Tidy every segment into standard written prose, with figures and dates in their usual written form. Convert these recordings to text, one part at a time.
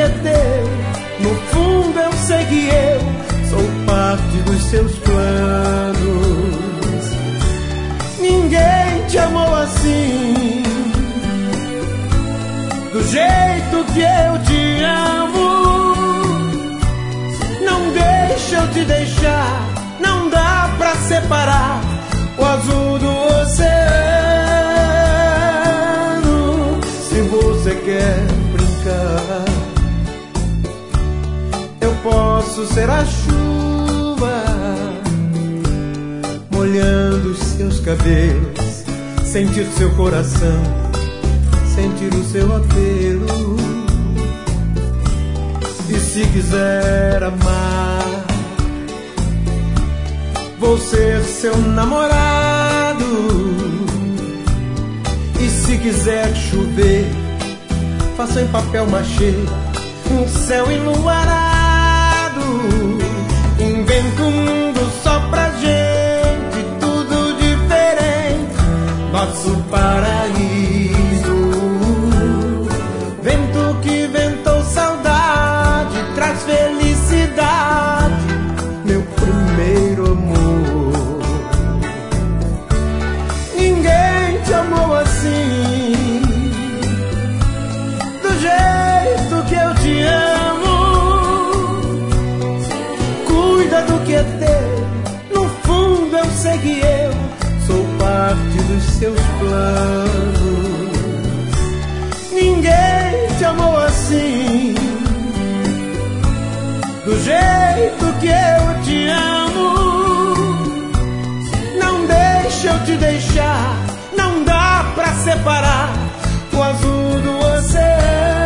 é teu. No fundo eu sei que eu sou parte dos seus planos. Ninguém te amou assim, do jeito que eu te amo. Não deixa eu te deixar, não dá pra separar o azul do oceano. Se você quer brincar, eu posso ser a chuva, molhando os seus cabelos, sentir seu coração, sentir o seu apelo. E se quiser amar, vou ser seu namorado. E se quiser chover, faço em papel machê um céu enluarado. Invento um mundo só pra gente, tudo diferente, nosso paraíso. Vento que ventou saudade, traz felicidade, meu primeiro amor. Ninguém te amou assim, do jeito que eu te amo. Cuida do que é teu, no fundo eu sei que eu sou parte dos seus planos. Ninguém te amou assim, do jeito que eu te amo. Não deixa eu te deixar, não dá pra separar o azul do oceano.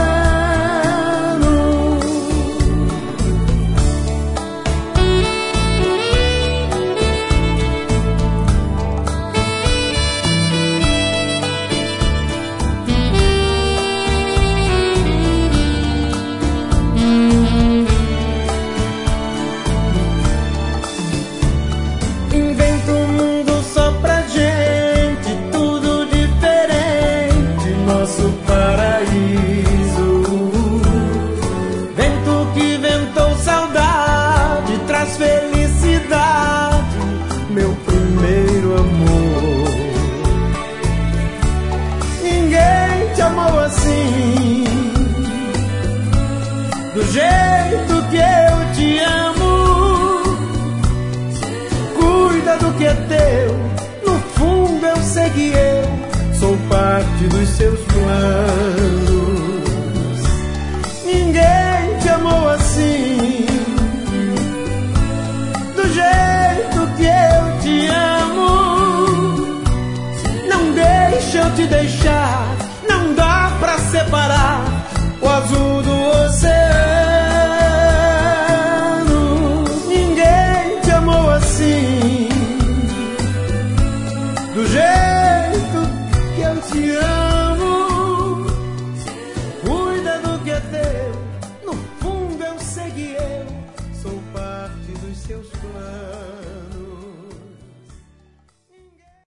Invento um mundo só pra gente, tudo diferente, nosso paraíso. Vento que ventou saudade, traz felicidade, meu primeiro amor. Ninguém te amou assim, do jeito que eu te amo. Cuida do que é teu, no fundo eu sei que eu sou parte dos seus planos. Ninguém te amou assim, do jeito que eu te amo. Não deixa eu te deixar, não dá pra separar o azul do oceano. Ninguém te amou assim, do jeito que eu te amo. Cuida do que é teu, no fundo eu sei que eu sou parte dos seus planos.